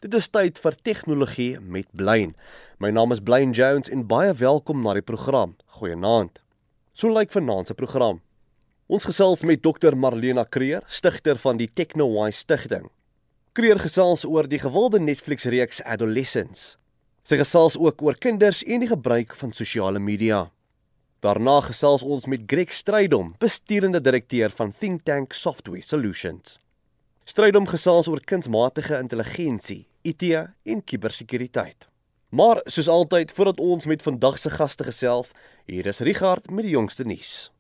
Dit is tyd vir tegnologie met Blaine. My naam is Blaine Jones en baie welkom na die program. Goeienaand. So lyk vanaand se program. Ons gesels met Dr. Marlena Creer, stigter van die TechnoWise Stichting. Creer gesels oor die gewilde Netflix-reeks Adolescence. Sy gesels ook oor kinders en die gebruik van sosiale media. Daarna gesels ons met Greg Strydom, besturende direkteur van Think Tank Software Solutions. Strydom gesels oor kunsmatige intelligensie, IT en kubersekuriteit. Maar soos altyd, voordat ons met vandag se gaste gesels, hier is Richard met die jongste nuus.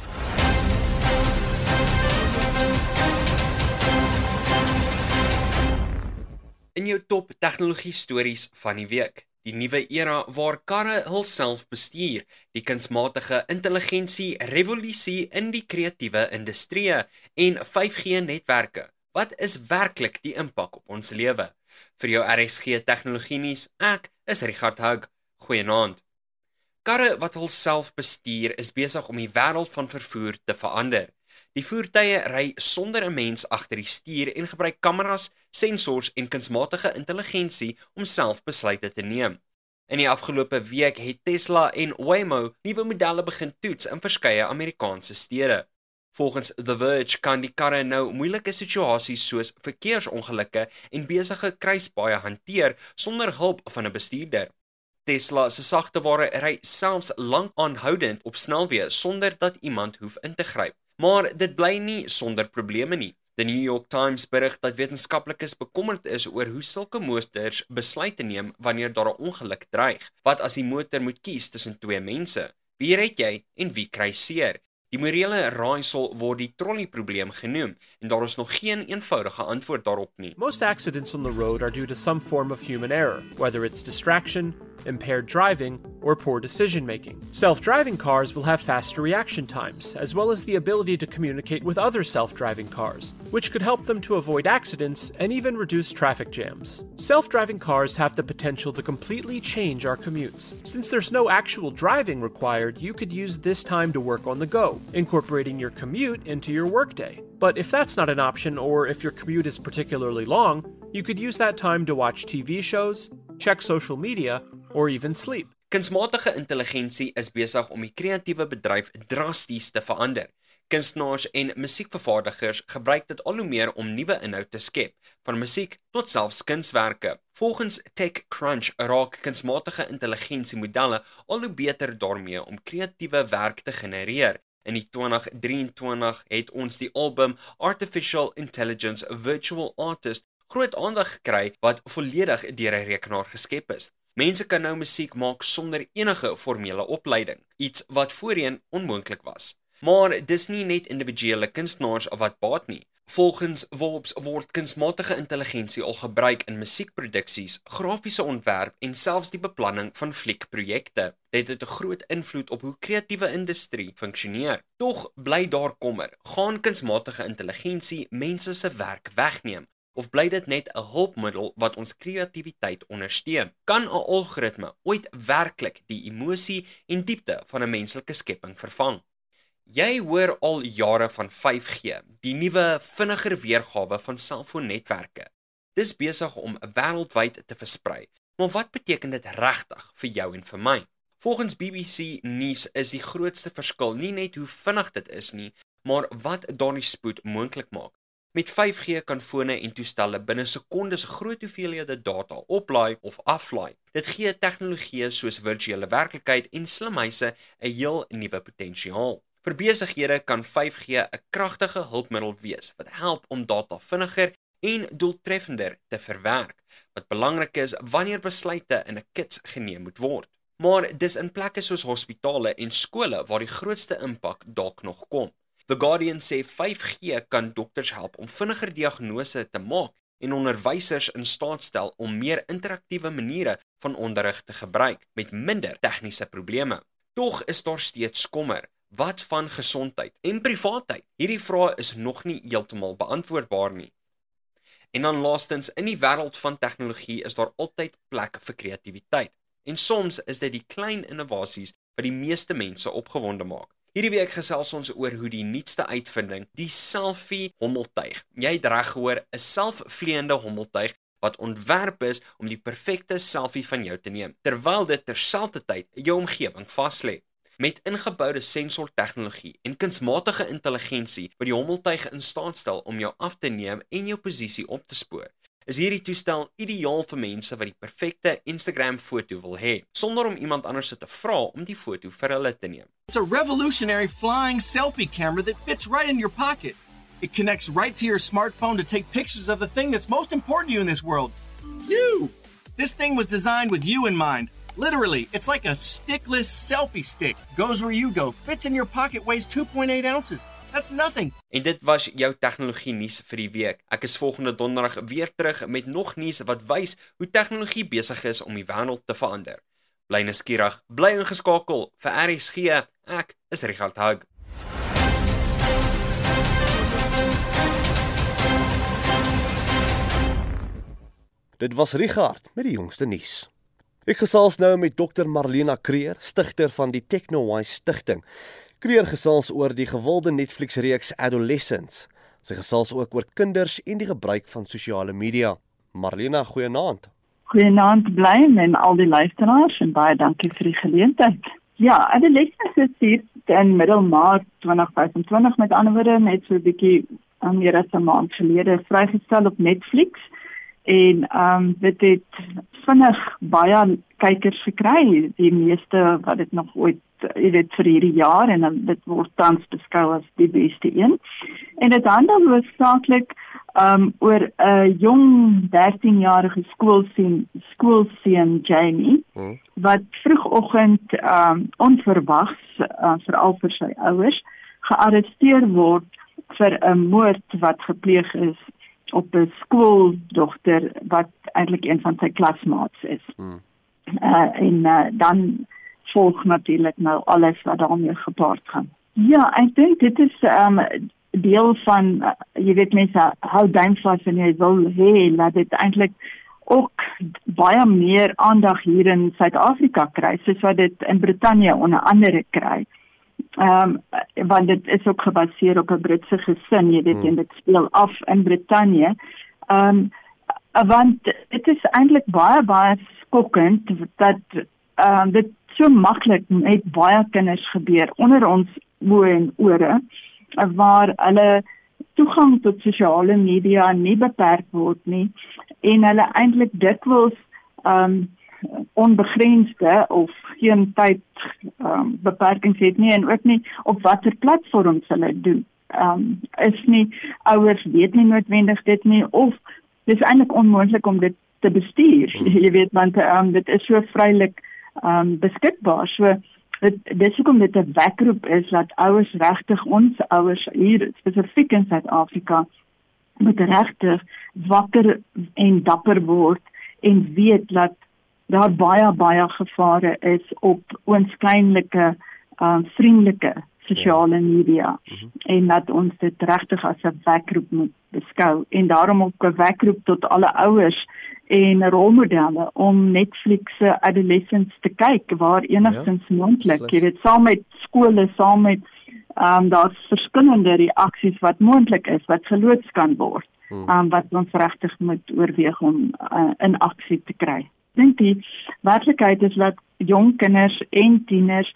In jou top tegnologie stories van die week. Die nuwe era waar karre hulself bestuur, die kunsmatige intelligensie revolusie in die kreatiewe industrie en 5G netwerke. Wat is werklik die impak op ons lewe? Vir jou RSG tegnologie nuus, ek is Richard Hug. Goeienaand. Karre wat hulself bestuur is besig om die wêreld van vervoer te verander. Die voertuie ry sonder 'n mens agter die stuur en gebruik kameras, sensors en kunsmatige intelligensie om self besluite te neem. In die afgelope week het Tesla en Waymo nuwe modelle begin toets in verskeie Amerikaanse stede. Volgens The Verge kan die karre nou moeilike situasies soos verkeersongelukke en besige kruispaaie hanteer sonder hulp van 'n bestuurder. Tesla se sagteware ry selfs lank aanhoudend op snelweë sonder dat iemand hoef in te gryp. Maar dit bly nie sonder probleme nie. The New York Times berig dat wetenskaplikes bekommerd is oor hoe sulke motors besluite neem wanneer daar 'n ongeluk dreig. Wat as die motor moet kies tussen twee mense? Wie red jy en wie kry seer? Die morele raaisel word die trolleyprobleem genoem en daar is nog geen eenvoudige antwoord daarop nie. Most accidents on the road are due to some form of human error, whether it's distraction, impaired driving, or poor decision-making. Self-driving cars will have faster reaction times, as well as the ability to communicate with other self-driving cars, which could help them to avoid accidents and even reduce traffic jams. Self-driving cars have the potential to completely change our commutes. Since there's no actual driving required, you could use this time to work on the go, incorporating your commute into your workday. But if that's not an option, or if your commute is particularly long, you could use that time to watch TV shows, check social media, or even sleep. Kunsmatige intelligensie is besig om die kreatiewe bedryf drasties te verander. Kunstenaars en musiekvervaardigers gebruik dit al hoe meer om nuwe inhoud te skep, van musiek tot selfs kunswerke. Volgens TechCrunch raak kunsmatige intelligensie modelle al hoe beter daarmee om kreatiewe werk te genereer. In die 2023 het ons die album Artificial Intelligence Virtual Artist groot aandag gekry wat volledig deur 'n rekenaar geskep is. Mense kan nou musiek maak sonder enige formele opleiding, iets wat voorheen onmoontlik was. Maar dis nie net individuele kunstenaars wat baat nie. Volgens Wolbs word kunsmatige intelligensie al gebruik in musiekproduksies, grafiese ontwerp en selfs die beplanning van fliekprojekte. Dit het 'n groot invloed op hoe kreatiewe industrie funksioneer. Tog bly daar kommer, gaan kunsmatige intelligensie mense se werk wegneem? Of bly dit net 'n hulpmiddel wat ons kreatiwiteit ondersteun? Kan 'n algoritme ooit werklik die emosie en diepte van 'n menslike skepping vervang? Jy hoor al jare van 5G, die nuwe, vinniger weergawe van selfoonnetwerke. Dis besig om wêreldwyd te versprei. Maar wat beteken dit regtig vir jou en vir my? Volgens BBC nuus is die grootste verskil nie net hoe vinnig dit is nie, maar wat daardie spoed moontlik maak. Met 5G kan fone en toestelle binne sekondes groot hoeveelhede data oplaai of aflaai. Dit gee tegnologieë soos virtuele werklikheid en slimhuise 'n heel nuwe potensiaal. Vir besighede kan 5G 'n kragtige hulpmiddel wees wat help om data vinniger en doeltreffender te verwerk, wat belangrik is wanneer besluite in 'n kits geneem moet word. Maar dis in plekke soos hospitale en skole waar die grootste impak dalk nog kom. The Guardian sê 5G kan dokters help om vinniger diagnose te maak en onderwysers in staat stel om meer interaktiewe maniere van onderrig te gebruik met minder tegniese probleme. Tog is daar steeds kommer. Wat van gesondheid en privaatheid? Hierdie vrae is nog nie heeltemal beantwoordbaar nie. En dan laastens, in die wêreld van tegnologie is daar altyd plek vir kreatiwiteit. En soms is dit die klein innovasies wat die meeste mense opgewonde maak. Hierdie week gesels ons oor hoe die nuutste uitvinding, die selfie hommeltuig. Jy het reg gehoor, 'n selfvleiende hommeltuig wat ontwerp is om die perfekte selfie van jou te neem, terwyl dit terselfdertyd jou omgewing vaslê. Met ingeboude sensortegnologie en kunsmatige intelligensie wat die hommeltuig in staat stel om jou af te neem en jou posisie op te spoor, is hierdie toestel ideaal vir mense wat die perfekte Instagram-foto wil hê, sonder om iemand anders te vra om die foto vir hulle te neem. It's a revolutionary flying selfie camera that fits right in your pocket. It connects right to your smartphone to take pictures of the thing that's most important to you in this world. You! This thing was designed with you in mind. Literally, it's like a stickless selfie stick. Goes where you go, fits in your pocket, weighs 2.8 ounces. That's nothing. En dit was jou tegnologie nuus vir die week. Ek is volgende donderdag weer terug met nog nuus wat wys hoe tegnologie besig is om die wêreld te verander. Bly nuuskierig, bly ingeskakel vir RSG. Ek is Richard Hug. Dit was Richard met die jongste nuus. Ek gesels nou met Dr. Marlena Creer, stigter van die TechnoWise Stichting. Creer gesels oor die gewilde Netflix-reeks Adolescents. Sy gesels ook oor kinders en die gebruik van sosiale media. Marlena, goeienaand. Goeienaand Blyn en al die luisteraars en baie dankie vir die geleentheid. Ja, Adolescents is hier in middel Maart 2025 met ander woorde net so 'n bietjie meer as 'n maand gelede vrygestel op Netflix. En dit het vinnig baie kykers gekry, die meeste wat dit nog ooit, vir hierdie jaar, en dit word tans beskou as die beste een. En dit handel hoofsaaklik oor 'n jong 13-jarige skoolseun Jamie, wat vroegoggend onverwags, veral vir sy ouers, gearresteer word vir 'n moord wat gepleeg is op 'n skooldogter wat eintlik een van sy klasmaats is. Dan volg natuurlik nou alles wat daarmee gepaard gaan. Ja, ek dink dit is deel van, jy weet mense hou duimvas en jy wil hê dat dit eintlik ook baie meer aandag hier in Suid-Afrika kry, soos wat dit in Brittanje onder andere kry. Want dit is ook gebaseer op 'n Britse gesin, jy weet, en dit speel af in Brittanje. Want dit is eintlik baie skokkend dat dit so maklik met baie kinders gebeur onder ons oë en ore, waar hulle toegang tot sosiale media nie beperk word nie, en hulle eintlik dikwels onbegrensde of geen tyd beperkings het nie, en ook nie op watter platforms hulle doen. Is nie, ouers weet nie noodwendig dit nie, of dit is eintlik onmoontlik om dit te bestuur, jy weet, want dit is so vrylik beskikbaar. So dis hoekom dit 'n wekroep is dat ouers regtig, ons ouers hier spesifiek in Suid-Afrika, moet regtig wakker en dapper word en weet dat daar baie gevare is op oënskynlike vriendelike sosiale media, en dat ons dit regtig as 'n wekroep moet beskou, en daarom ook 'n wekroep tot alle ouers en rolmodelle om Netflix se Adolescents te kyk, waar enigstens moontlik, jy weet, saam met skole, saam met daar's verskillende reaksies wat moontlik is, wat geloods kan word, wat ons regtig moet oorweeg om in aksie te kry. Ek dink die werklikheid is dat jong kinders en tieners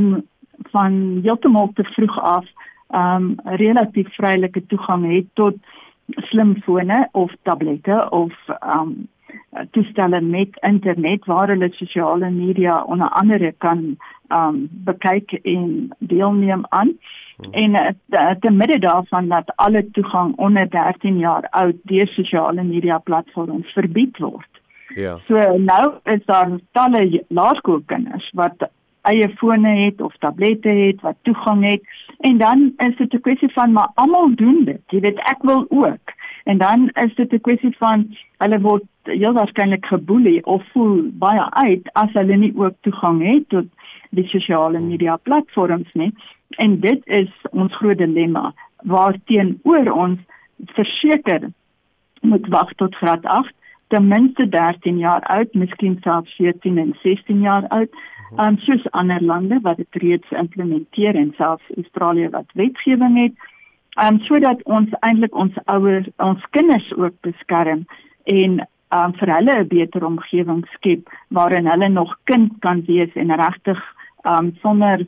van heeltemal te vroeg af relatief vrylike toegang het tot slimfone of tablette of toestelle met internet waar hulle sosiale media onder andere kan bekyk en deelneem aan. En te midde daarvan dat alle toegang onder 13 jaar oud deur sosiale media platforms verbied word. Ja. So nou is daar talle laerskoolkinders wat eie fone het of tablette het, wat toegang het, en dan is dit 'n kwessie van, maar almal doen dit, jy weet, ek wil ook, en dan is dit 'n kwessie van, hulle word heel waarskynlik geboelie of voel baie uit as hulle nie ook toegang het tot die sosiale media platforms nie, en dit is ons groot dilemma, waarteenoor ons verseker moet wag tot graad 8, ten minste 13 jaar oud, miskien selfs 14 en 16 jaar oud, soos ander lande wat dit reeds implementeer, en selfs Australië wat wetgewing het, sodat ons eintlik ons kinders ook beskerm, en vir hulle 'n beter omgewing skep waarin hulle nog kind kan wees en regtig sonder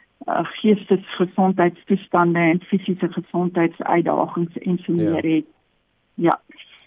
geestesgesondheidstoestande en fisiese gesondheidsuitdagings en so meer het. Ja.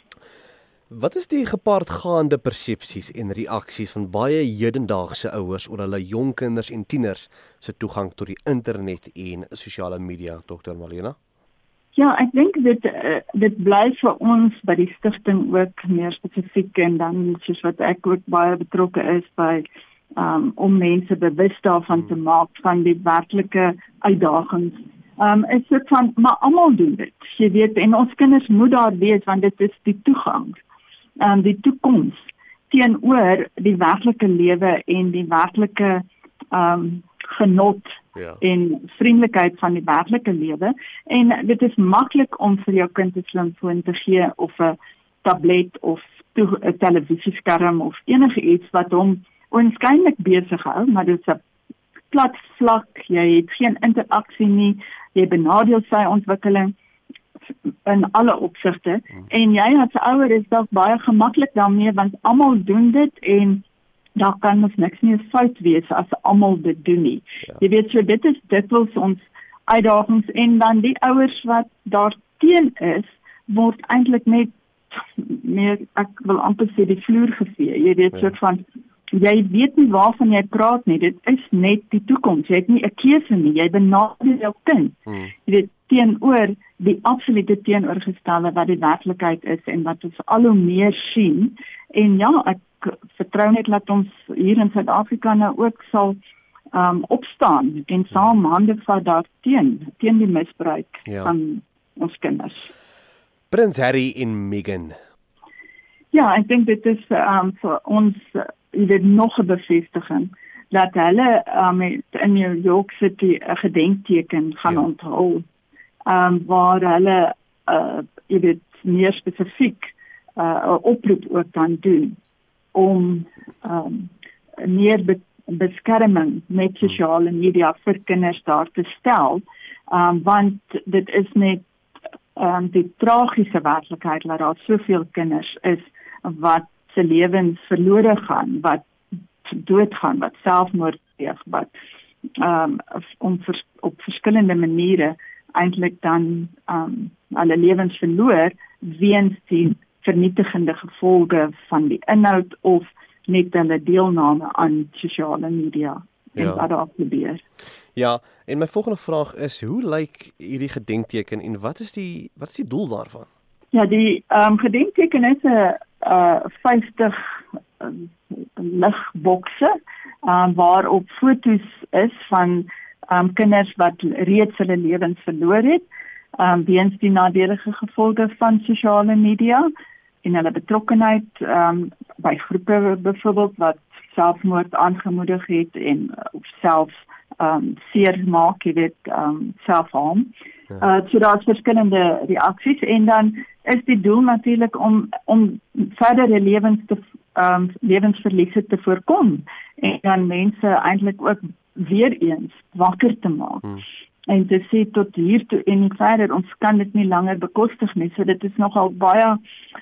Wat is die gepaardgaande persepsies en reaksies van baie hedendaagse ouers oor hulle jong kinders en tieners se toegang tot die internet en sosiale media, Dr. Malena? Ja, ek dink dit bly vir ons by die stigting ook meer spesifiek en dan soos wat ek ook baie betrokke is by om mense bewus daarvan te maak van die werklike uitdagings. Is dit van, maar almal doen dit. Jy weet, en ons kinders moet daar wees want dit is die toegang, die toekoms teenoor die werklike lewe en die werklike genot en vriendelikheid van die werklike lewe. En dit is maklik om vir jou kind 'n slimfoon te gee of 'n tablet of 'n televisieskerm of enige iets wat hom onskynlik besig hou, maar dit is 'n plat vlak, jy het geen interaksie nie, jy benadeel sy ontwikkeling in alle opsigte, en jy as ouer is dalk baie gemaklik daarmee, want almal doen dit, en daar kan ons niks meer fout wees as almal dit doen nie. Jy weet, so dit is dikwels ons uitdagings, en dan die ouers wat daar teen is, word eintlik net meer, ek wil amper sê, die vloer gevee. Jy weet, soort van, jy weet nie waarvan jy praat nie, dit is net die toekoms, jy het nie 'n keuse nie, jy benadeel jou kind. Jy weet, teenoor die absolute teenoorgestelde wat die werklikheid is en wat ons al hoe meer sien. En ja, ek vertrou net dat ons hier in Suid-Afrika nou ook sal opstaan en saam hande vat daar teen die misbruik van ons kinders. Prins Harry en Meghan. Ja, ek dink dit is vir ons nog 'n bevestiging dat hulle in New York City 'n gedenkteken gaan onthul, waar hulle meer spesifiek 'n oproep ook kan doen om meer beskerming met sosiale media vir kinders daar te stel, want dit is net die tragiese werklikheid dat daar soveel kinders is wat se lewens verlore gaan, wat doodgaan, wat selfmoord pleeg, wat op verskillende maniere eintlik dan hulle lewens verloor weens die vernietigende gevolge van die inhoud of net hulle deelname aan sosiale media en wat daar gebeur. Ja, en my volgende vraag is, hoe lyk hierdie gedenkteken en wat is die doel daarvan? Ja, die gedenkteken is 'n 50 ligbokse waarop foto's is van kinders wat reeds hulle lewens verloor het weens die nadelige gevolge van sosiale media en hulle betrokkenheid by groepe byvoorbeeld wat selfmoord aangemoedig het en of selfs seer maak, jy weet, selfharm. So daar's verskillende reaksies en dan is die doel natuurlik om verdere lewensverliese te voorkom en dan mense eintlik ook weer eens wakker te maak. En te sê tot hier toe en nie verder, ons kan dit nie langer bekostig nie. So dit is nogal baie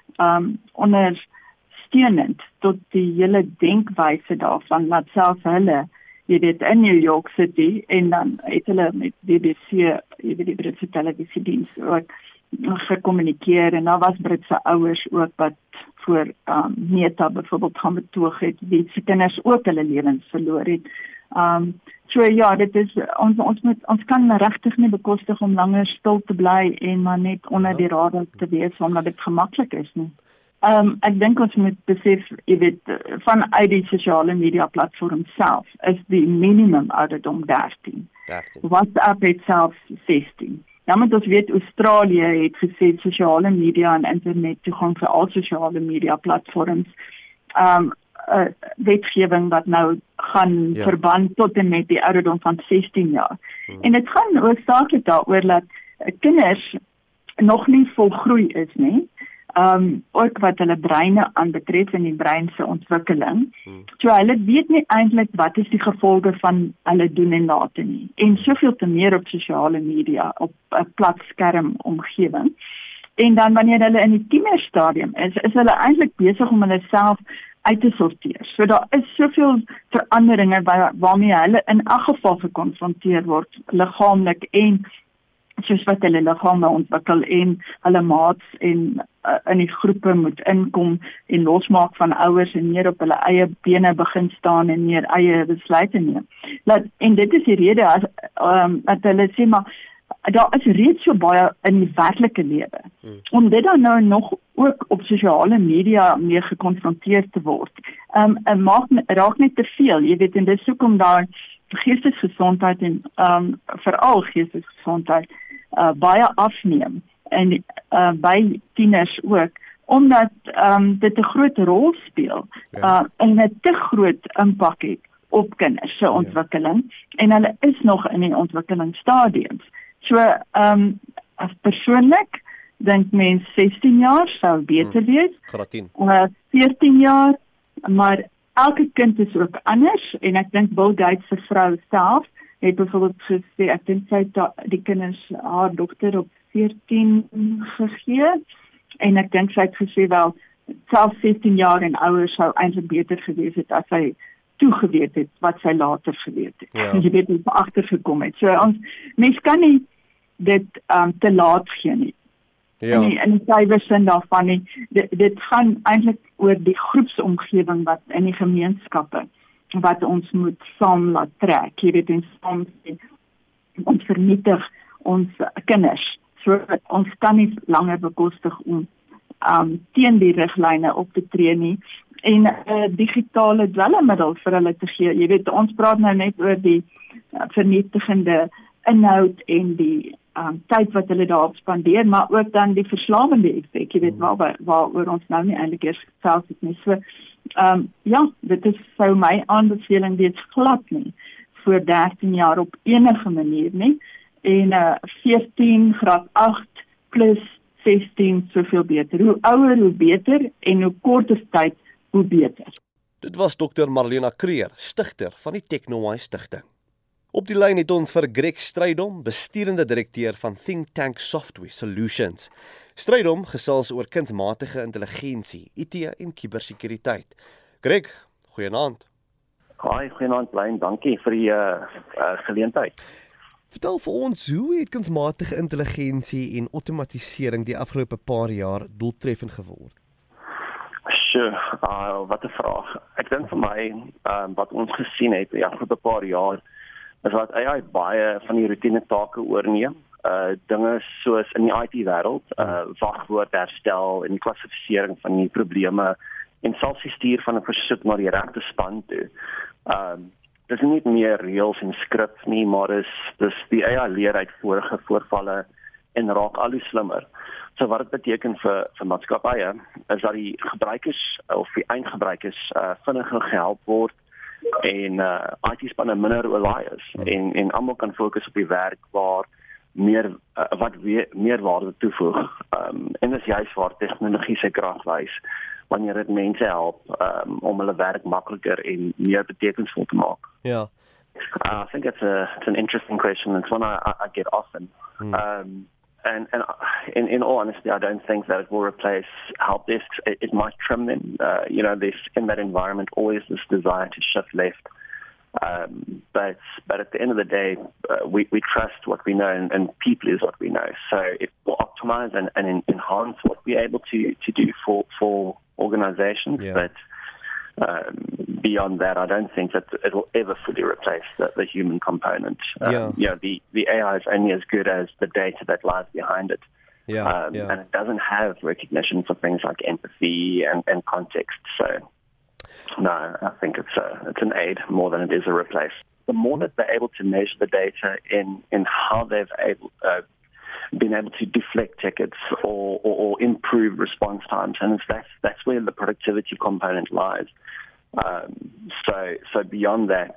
ondersteunend tot die hele denkwyse daarvan, dat selfs hulle, jy weet, in New York City, en dan het hulle met BBC, jy weet die Britse televisiediens ook gekommunikeer, en daar was Britse ouers ook wat voor Meta byvoorbeeld gaan betoog het, wie se kinders ook hulle lewens verloor het. So ja, dit is, ons kan regtig nie bekostig om langer stil te bly en maar net onder die radar te wees, omdat dit gemaklik is nie. Ek dink ons moet besef, jy weet, vanuit die sosiale media platform self, is die minimum ouderdom 13. WhatsApp het selfs 16. Ja, maar ons weet, Australië het gesê sosiale media en internet toegang vir al sosiale media platforms, wetgewing wat nou gaan verband tot en met die ouderdom van 16 jaar. En dit gaan hoofsaaklik daaroor dat kinders nog nie volgroei is nie, ook wat hulle breine aanbetref en die brein se ontwikkeling. So hulle weet nie eintlik wat is die gevolge van hulle doen en late nie. En soveel te meer op sosiale media, op 'n plat skerm omgewing. En dan wanneer hulle in die tienerstadium is hulle eintlik besig om hulle self uit te sorteer. So daar is soveel veranderinge waarmee hulle in elk geval gekonfronteer word, liggaamlik en soos wat hulle liggame ontwikkel en hulle maats en in die groepe moet inkom en losmaak van ouers en meer op hulle eie bene begin staan en meer eie besluite neem. En dit is die rede dat hulle sê, maar daar is reeds so baie in die werklike lewe. Om dit dan nou nog ook op sosiale media mee gekonfronteer te word, raak net te veel. Jy weet, en dis hoekom daar geestesgesondheid en veral geestesgesondheid baie afneem en by tieners ook, omdat dit 'n groot rol speel en 'n te groot impak het op kinders se ontwikkeling en hulle is nog in die ontwikkelingsstadiums. So persoonlik dink mens 16 jaar sou beter wees. 14 jaar, maar elke kind is ook anders en ek dink Bill Gates se vrou self het byvoorbeeld gesê, ek dink sy het die kinders haar dogter op 14 gegee en ek dink sy het gesê wel self 16 jaar en ouer sou eintlik beter gewees het as sy toegeweet het wat sy later geweet het. Jy weet hoe agtergekom het. So mens kan nie dit te laat gee nie. In die syfersin daarvan nie. Dit gaan eintlik oor die groepsomgewing wat in die gemeenskappe wat ons moet saam laat trek. Jy weet, ons vernietig ons kinders. So ons kan nie langer bekostig om teen die riglyne op te tree nie en digitale dwelmmiddel vir hulle te gee. Jy weet, ons praat nou net oor die vernietigende inhoud en die tyd wat hulle daarop spandeer, maar ook dan die verslawende effek, jy weet, waaroor ons nou nie eintlik eers gesels het nie. So, dit is sou my aanbeveling wees glad nie voor 13 jaar op enige manier nie, en 14 graad 8 plus 16 soveel beter. Hoe ouer, hoe beter, en hoe korter tyd, hoe beter. Dit was Dr. Marlena Creer, stigter van die TechnoWise Stichting. Op die lyn het ons vir Greg Strydom, besturende direkteur van Think Tank Software Solutions. Strydom gesels oor kunsmatige intelligensie, IT en kubersekuriteit. Greg, goeienaand. Hi, goeienaand Blaine, dankie vir die geleentheid. Vertel vir ons, hoe het kunsmatige intelligensie en outomatisering die afgelope paar jaar doeltreffend geword? Sure, wat 'n vraag. Ek dink vir my, wat ons gesien het die afgelope paar jaar, is dat AI baie van die routine take oorneem. Dinge soos in die IT-wêreld, wagwoord herstel en die klassifisering van die probleme en selfs die stuur van 'n versoek na die regte span toe. Dis nie meer reëls en skrips nie, maar dis die AI leer uit vorige voorvalle en raak al hoe slimmer. So wat dit beteken vir maatskappye is dat die gebruikers of die eindgebruikers vinniger gehelp word en IT-spanne minder oorlaai is en almal kan fokus op die werk waar wat meer waarde toevoeg. En dis juist waar tegnologie sy krag wys wanneer dit mense help om hulle werk makliker en meer betekenisvol te maak. Ja. I think it's an interesting question. It's one I get often. And in all honesty, I don't think that it will replace help desks. It might trim them. There's in that environment always this desire to shift left. But at the end of the day, we trust what we know, and people is what we know. So it will optimize and enhance what we're able to do for organizations. Yeah. But beyond that, I don't think that it will ever fully replace the human component. The AI is only as good as the data that lies behind it. And it doesn't have recognition for things like empathy and context. So, no, I think it's an aid more than it is a replace. The more that they're able to measure the data in how they've been able to deflect tickets or improve response times, and that's where the productivity component lies. So beyond that,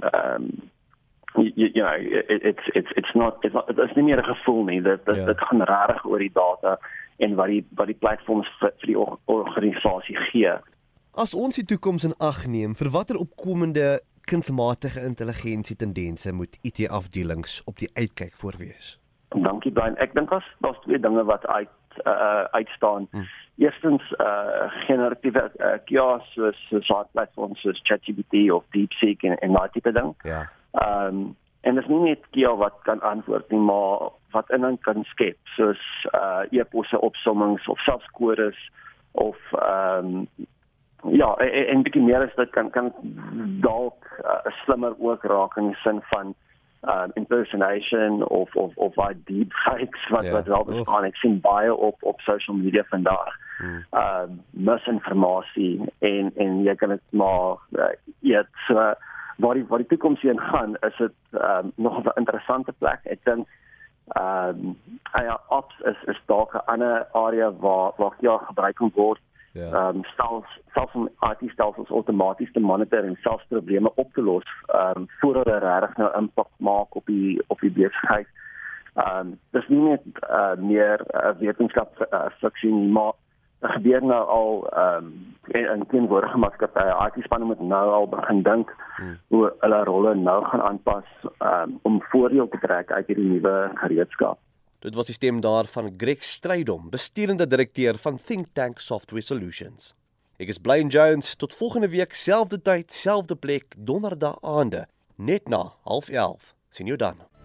it's nie meer 'n gevoel nie. Dit gaan rarig oor die data en wat die platforms vir die organisasie gee. As ons die toekoms in ag neem, vir watter opkomende kunsmatige intelligensie tendense moet IT-afdelings op die uitkyk voor wees? Dankie Brian. Ek dink daar's twee dinge wat uitstaan. Eerstens generatiewe KIA soos platforms soos ChatGPT of DeepSeek en daai tipe ding. Ja. En dis nie net KIA wat kan antwoord nie, maar wat inhoud kan skep, soos e-posse opsommings of selfs kodes of en bietjie meer as dit kan dalk slimmer ook raak in die sin van impersonation of wat deepfakes wat wel bestaan. Ek sien baie op social media vandag. Misinformasie en jy kan dit maar waar die toekoms heen gaan, is dit nog 'n interessante plek. Ek dink ops is dalk 'n ander area waar gebruik kan word. Selfs om IT-stelsels outomaties te monitor en selfs probleme op te los voordat hulle regtig nou impak maak op die besigheid. Dis nie net meer wetenskapsfiksie nie, maar er gebeur nou al in teenwoordige maatskappye. IT-spanne moet nou al begin dink hoe hulle rolle nou gaan aanpas om voordeel te trek uit hierdie nuwe gereedskap. Dit was die stem daar van Greg Strydom, besturende direkteur van Think Tank Software Solutions. Ek is Blaine Jones, tot volgende week, selfde tyd, selfde plek, donderdag aande, net na 10:30. Sien jou dan.